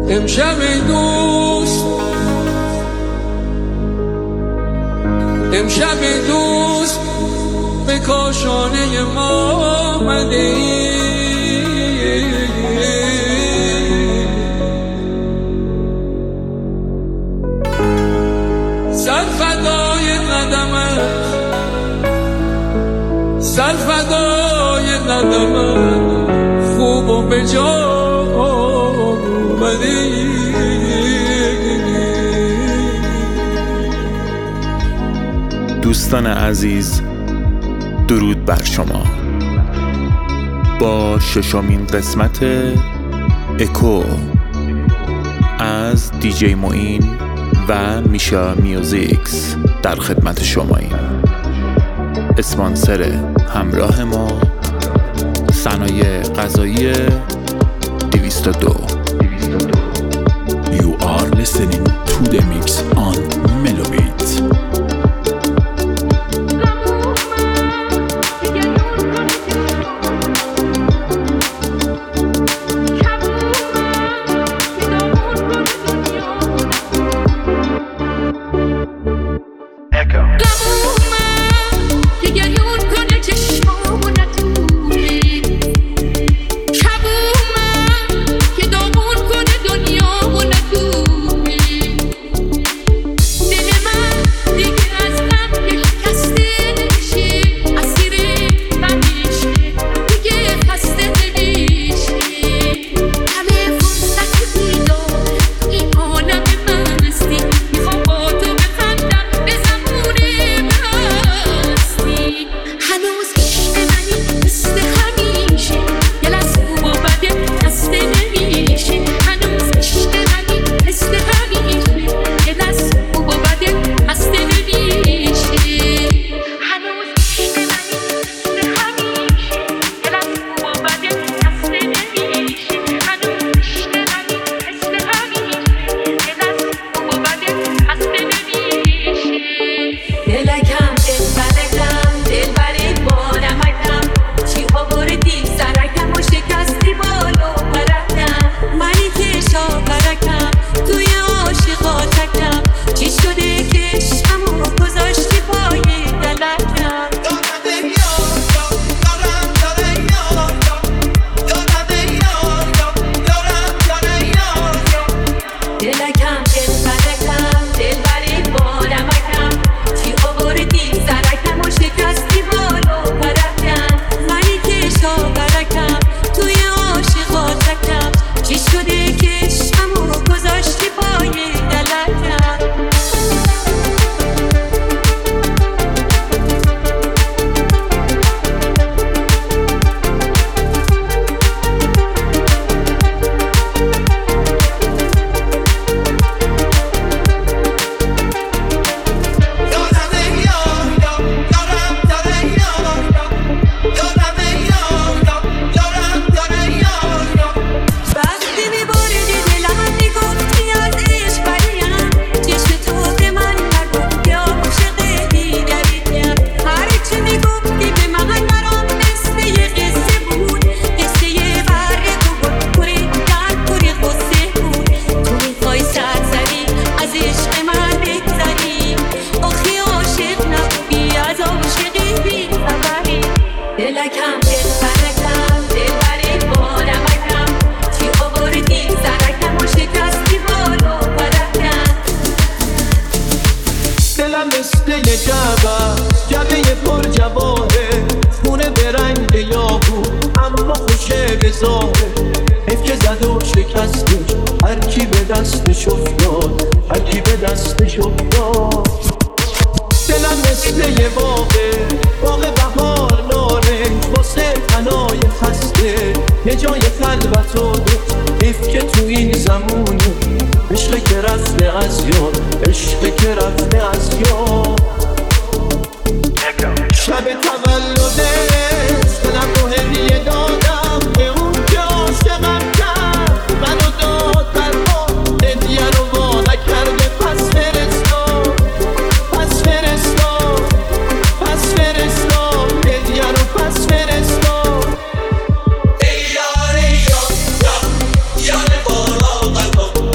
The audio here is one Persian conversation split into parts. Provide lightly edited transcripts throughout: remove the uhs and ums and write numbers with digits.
امشب ای دوست، امشب ای دوست به کاشانه ما آمده ای. سر فدای قدمت، سر فدای قدمت، خوب و به جا آمدی. دوستان عزیز، درود بر شما. با ششمین قسمت اکو از دیجی معین و میشا میوزیکس در خدمت شماییم. اسپانسر همراه ما صنایع غذایی 202. You are listening to the mix on Melobit. Ey yar, yar, yar, yar,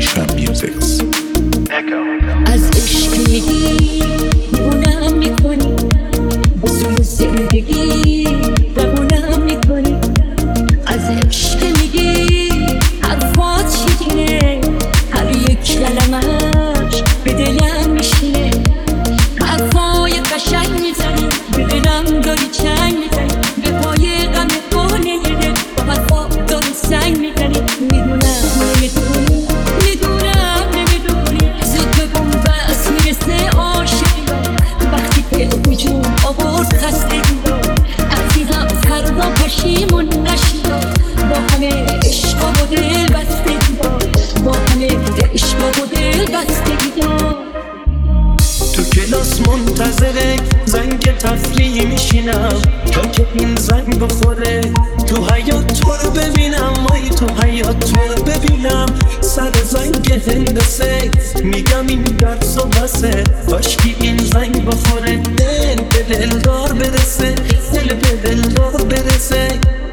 میشا میوزیکس. از عشق میگی دیوونم میکنی، بسوی زندگی روونم میکنی. از عشق میگی حرفات شیرینه، هر یک کلمش به دلم میشینه. حرفای قشنگ میزنی، به دلم داری چنگ میزنی. به پای غم کنه دل با حرفا داری سنگ میزنی. میدونم نمیدونی، میدونم نمیدونی، زود به بنبست میرسه عاشقی وقتی که وجود آورد خستگی. عزیزم فردا پشیمون نشی، با همه عشق و دل بستگی، با همه عشق و دل بستگی. تو کلاس منتظره زنگ تفریحی میشینم تا که این زنگ بخوره. تو حیات تو رو ببینم، وای تو حیات تو رو ببینم. سر زنگ هندسه میگم این درس و بسه، کاشکی این زنگ بخوره. دل به دلدار برسه، دل به دلدار برسه.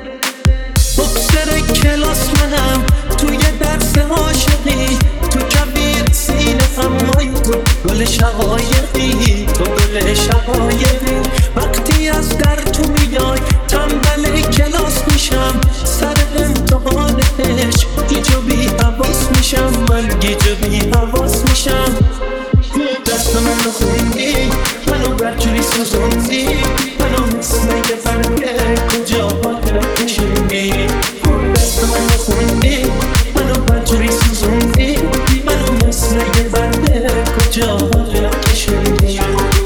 مبصر کلاس منم توی درس عاشقی، تو کبیر سینه همای تو گل شقایقی، تو گل شقایقی. وقتی از در تو میای تنبل کلاس میشم، سر امتحان عشق گیج و بی حواس میشم. من گیج و بی حواس میشم. دست منو خوندی، منو برجوری سوزوندی، منو مثل یه برگه کجا باید کشیدی. دست منو خوندی، منو برجوری سوزوندی، منو مثل یه برگه کجا باید کشیدی.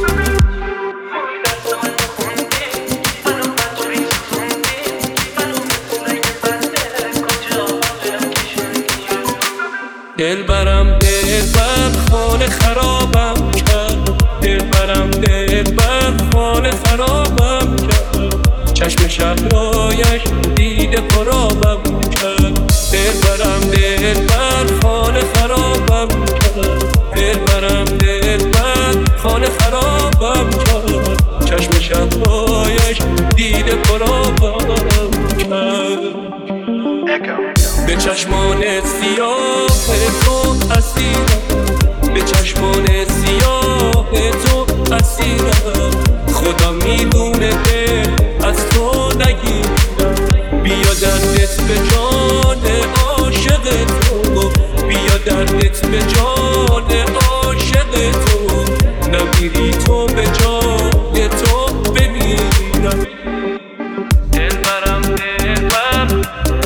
دلبرم دلبر خانه خرابم کرد، دلبرم دلبر خانه خرابم کرد. چشم شهرایش دیده خرابم کرد. دلبرم دلبر خانه خرابم کرد، دلبرم دلبر خانه خرابم کرد. چشم شهرایش دیده خرابم کرد. به چشمان سیاه تو اسیرم، به چشمان سیاه تو اسیرم. خدا میدونه که از تو نگیرم. بیا دردت به جان عاشق تو، بیا دردت به جان عاشق تو. نمیری تو به جای تو بمیرم. دلبرم دلبر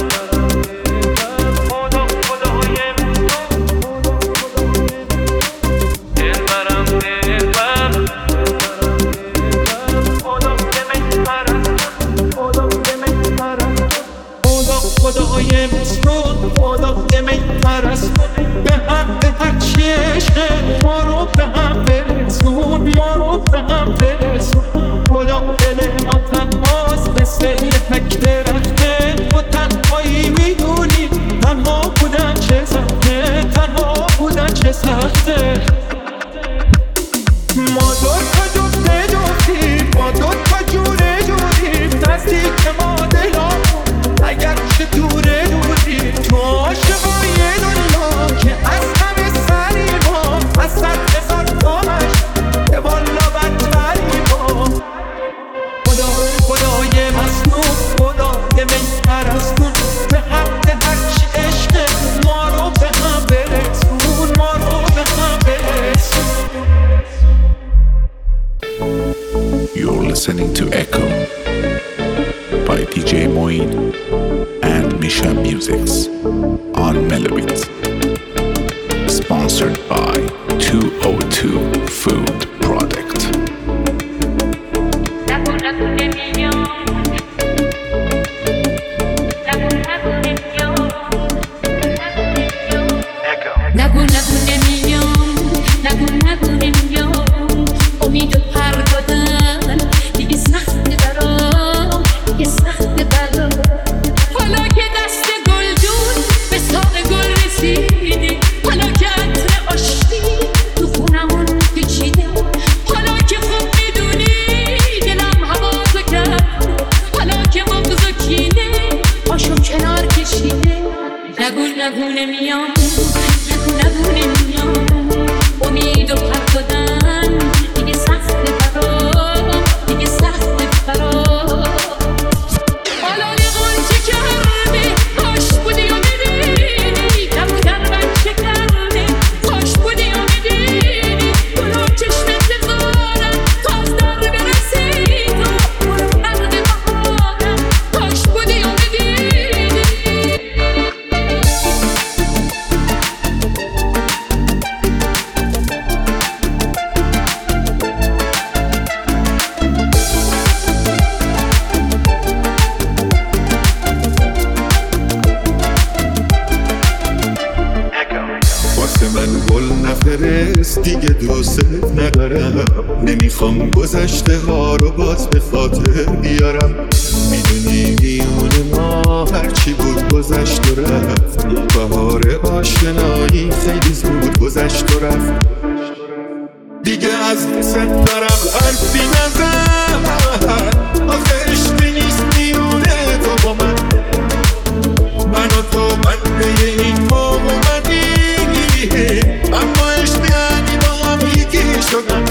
خدای مسرود، خدا که می پرست. به هم به هر چی عشقه ما رو به هم برسون، ما رو به هم برسون. خدا دل ما تنهاست مثل یه تک درخته، تو تنهایی میدونی تنها بودن چه سخته، تنها بودن چه سخته. ما دوتا جفته جفتیم، ما دوتا جوره جوریم، نزدیک ما دلامون اگر چه دوره دوری. تو عاشقای دنیا که از همه سری ما، از 100,000 تامش به بالا بدتری ما. خدای مصنوع، خدای من پرستون، به حق هرچی عشقه ما رو به هم برسون، ما رو به هم برسون. You're listening to Echo by DJ Moin and Misha Musics on Melobit. Sponsored by 202 Food Product. حالا که دست گلدون به ساق گل رسیدی، حالا که عطر آشتی تو خونمون پیچیده، حالا که خوب میدونی دلم حواسو کرد، حالا که مغز و کینه پاشو کنار کشیده. نگو نمیام، واسه من گل نفرست دیگه دوست ندارم. نمیخوام گذشته ها رو باز به خاطر بیارم. میدونی میون ما هرچی بود گذشت و رفت. بهار آشنایی خیلی زود گذشت و رفت. دیگه از دوست دارم حرفی نزن. آخه عشقی نیست میونه تو با من. من و تو بنده این ما اومدی، اما عشق یعنی با هم یکی شدن.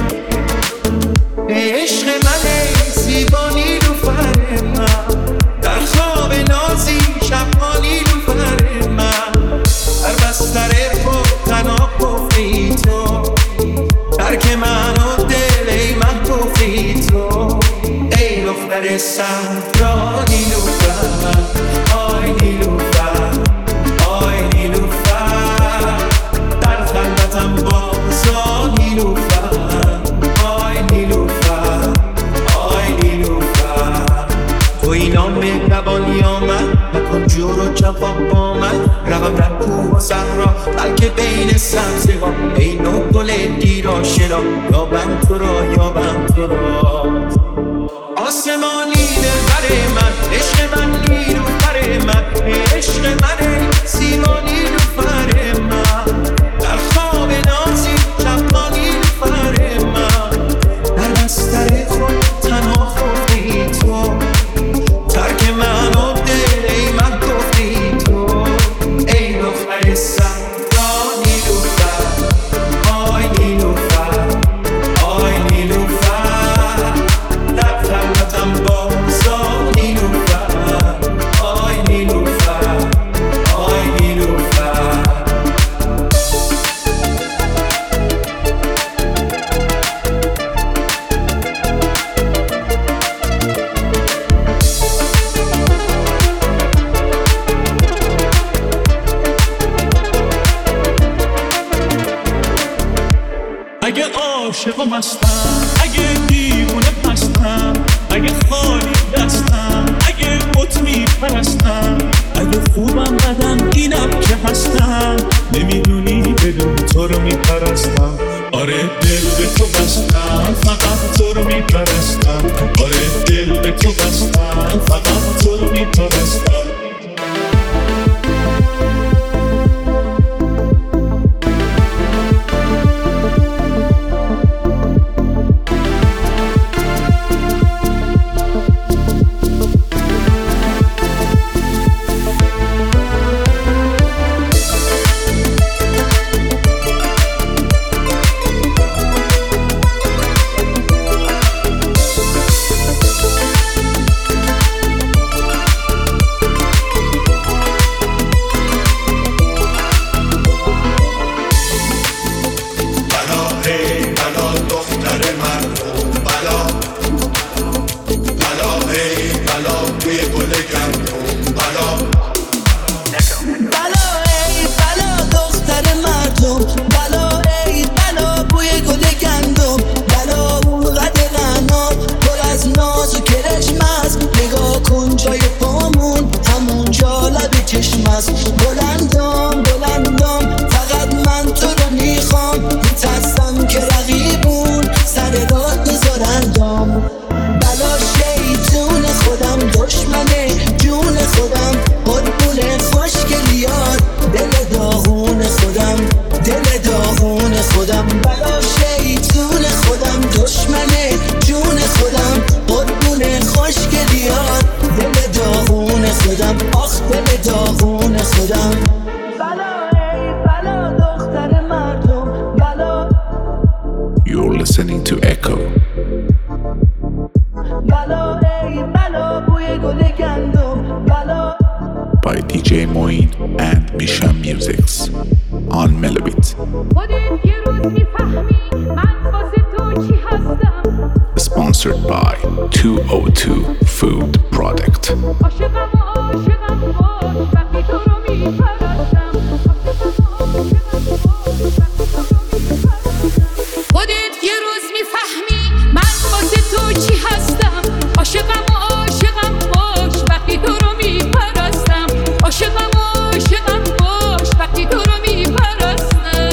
عشق من زیبانی رو فر من، در خواب نازی شبانی رو فر من. در بستر خود تنها گفتی تو، ترک من و دل ای من گفتی تو. ای دختر صحرا نیلوفر، آی نیلوفر، آی نیلوفر. در خلوتم بازا نیلوفر، آی نیلوفر، آی نیلوفر. توی نام مهربانی آمد، نکن جور و جفا با من. روم در کوه و صحرا بلکه بین سبزه ها. ای نو گل دیر آشنا، یابم تو را، یابم تو را. آسمانی دلبر من، عشق من نیلوفر من. عشق من زیبا نیلوفر من، در خواب نازی شبها نیلوفر من. در بستر خود تنها خفتی تو، ترک من و دل ای من گفتی تو. ای دختر صحرا نیلوفر، آی نیلوفر، آی نیلوفر. در خلوتم بازا نیلوفر، آی نیلوفر، آی نیلوفر. اگه عاشقم هستم، اگه دیوونه هستم، اگه خالی دستم، اگه بت میپرستم، اگه خوبم بدم اینم که هستم. نمیدونی بدون تو رو میپرستم. آره دل به تو بستم، فقط تو رو میپرستم. آره دل به تو بستم، فقط تو رو میپرستم. بلندم بلندم فقط من تو رو میخوام. میترسم که رقیبون سر راه بذارندم. بلا شیطون خودم، دشمن جون خودم، قربون خوشگلیات دل داغون خودم، دل داغون خودم. بلا شیطون خودم، دشمن جون خودم، قربون خوشگلیات دل داغون خودم. آخ دل داغون خودم. بلا ای بلا دختر مردم، بلا. You're listening to Echo بلا ای بلا بوی گل گندم، بلا. by DJ Moin and Misha Musics on Melobit. خودت یه روز میفهمی من واسه تو چی هستم. Sponsored by 202 Food Product. عاشقم و عاشقم باش وقتی تو رو میپرستم. خودت یه روز میفهمی من واسه تو چی هستم. عاشقم و عاشقم باش وقتی تو رو میپرستم. عاشقم و عاشقم باش وقتی تو رو میپرستم.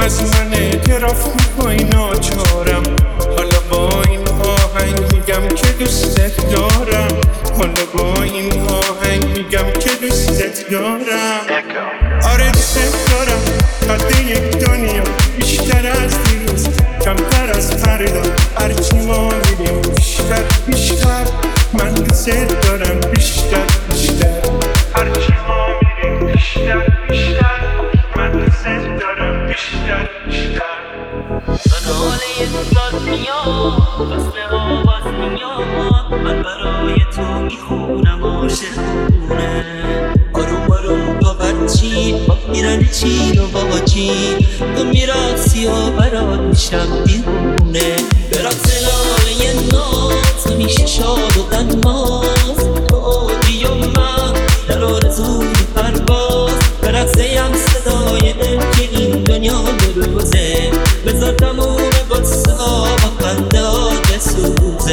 از من اعتراف میکنی ناچارم. حالا با این آهنگ میگم که دوستت دارم. حالا با این آهنگ میگم که دوستت دارم. آره دوستت دارم. قد یک دنیا بیشتر از دیروز، کمتر از فردا. هرچی ما میریم بیشتر بیشتر، من دوستت دارم بیشتر بیشتر. هرچی ما میریم بیشتر بیشتر، من دوستت دارم بیشتر بیشتر. ساله سال میاد، فصل آواز میاد، من برای تو میخونم عاشقونه. آروم آروم باورچی با میرن چین و باجی، تو میراسی و برات میشم دیوونه. برات سلاله ناز همیشه شاد و غماز، تو عادی و من در آرزوی پرواز. برات زیم صدای دل که این دنیا دو روزه، بذار تموم قصه ها با خنده ها بسوزه.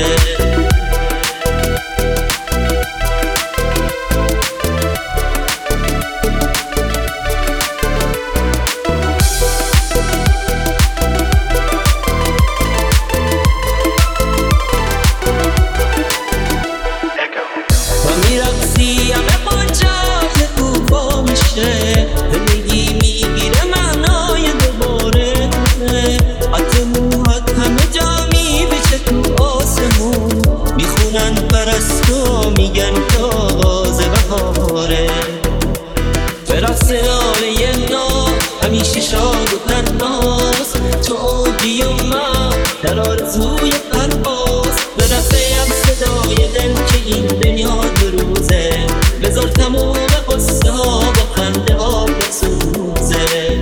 و میرقصی همه با جای خوبا میشه، زندگی میگیره معنای دوباره. حتی موهات همه جا میبیشه تو آسمون، میخونن پرستو میگن تازه بهاره. برقص لاله نا همیشه شاد و تناس، تو عادی و من در آرزوی پرواز. برقصم صدای دل که این دنیا دو روزه، بذار تموم قصه ها با خنده ها بسوزه.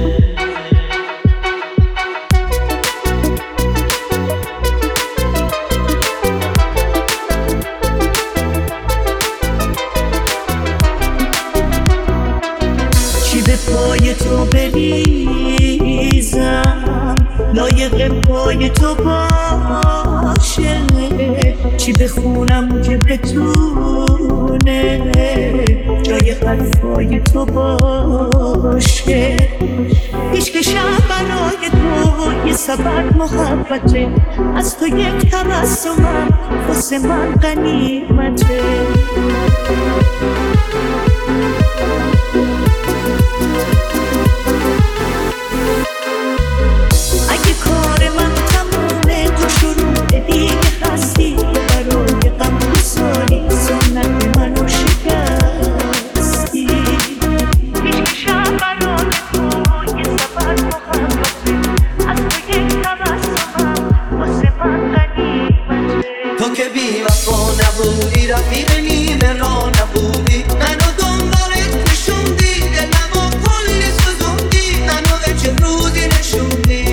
چی به پای تو بریزم لایق پای تو باشه، چی بخونم که بتونه جای حرفای تو باشه. هیچ که شب برای تو یه سبب محبته، از تو یک تبسمم واسه من غنیمته. اگه کار من تمومه تو شروع دیگه هستی، برای غم گساری سنت منو شکستی. هیچ که شب برای تو یه سفر محبته، از تو یک تبسمم واسه من غنیمته. تو که بی وفا نبودی، رفیق نیمه را نبودی، منو دنبالت نشوندی، دلمو کلی سوزوندی، منو به چه روزی نشوندی.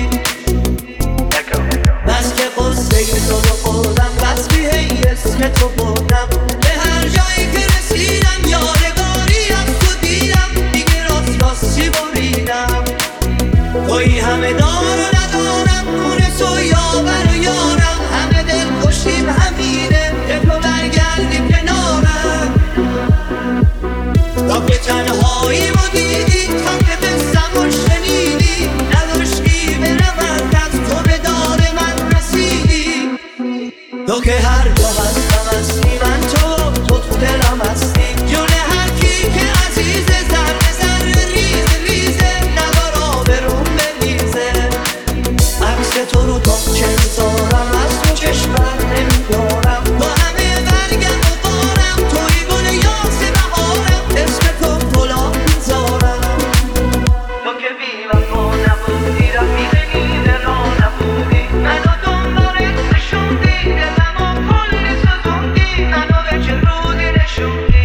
بس که قصه تو رو خوردم، بس بی هی اسم تو بردم، به هر جایی که رسیدم یادگاری از تو دیدم، دیگه راست چی بریدم. توی همه دار و ندارم، خونه تو یاور و یارم، همه دل خوشیم همینه که تو برگردی کنارم. تا که تنهایی ما دیدی، تا که بستم و شنیدی، نداشتی برود از تو به دار من رسیدی. تو که هر جا هستم هستی، من تو دلم هستی، جون هر کی که عزیزه، ذره ذره ریزه ریزه، نگار آبروم بریزه. عکس تو رو تا چه میذارم، از تو چشمم نمیدارم، با همه برگم و بارم، توی گل یاس بهارم، اسم تو گلاب میذارم. تو که بی وفا نبودی، رفیق نیمه را نبودی، منو دنبالت نشوندی، دلمو کلی سوزوندی، منو به چه روزی نشوندی.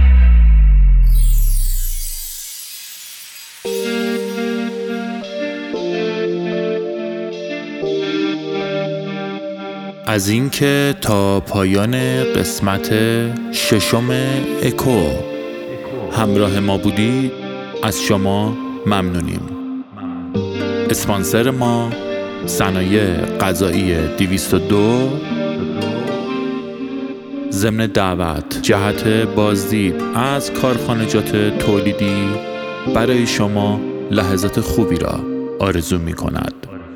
از اینکه تا پایان قسمت 6 اکو همراه ما بودید از شما ممنونیم. اسپانسر ما صنایع غذایی 202 ضمن دعوت جهت بازدید از کارخانجات تولیدی برای شما لحظات خوبی را آرزو می کند.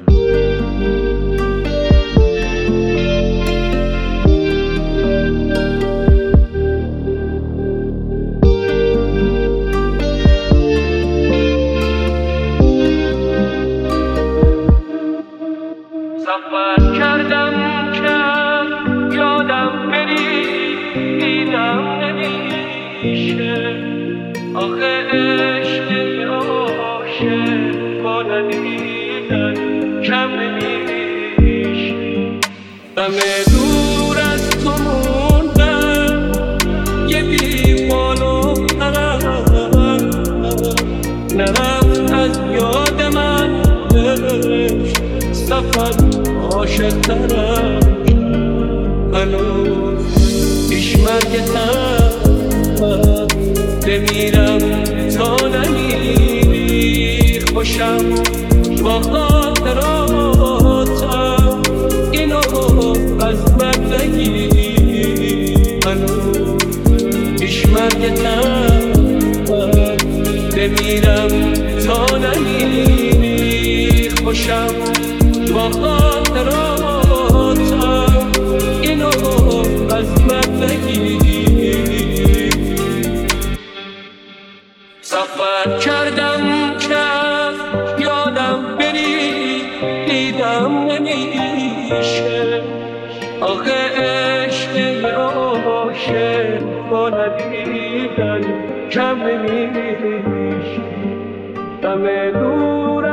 سفر کردم که یادم بری دیدم نمیشه آخه عشق عاشق با ندیدن کم نمیشه همه دور از تو موندم یه بی بال و پر نرفت از یاد من سفر عاشق ترم هنوز پیش مرگتم بمیرم تا نمیری خوشم با خاطراتم اینو از من نگیر هنوز پیش مرگتم بمیرم تا نمیری خوشم با خاطراتم اینو از من بگیر سفر کردم که یادم بری دیدم نمیشه آخه عشق عاشق با ندیدن کم نمیشه همه دور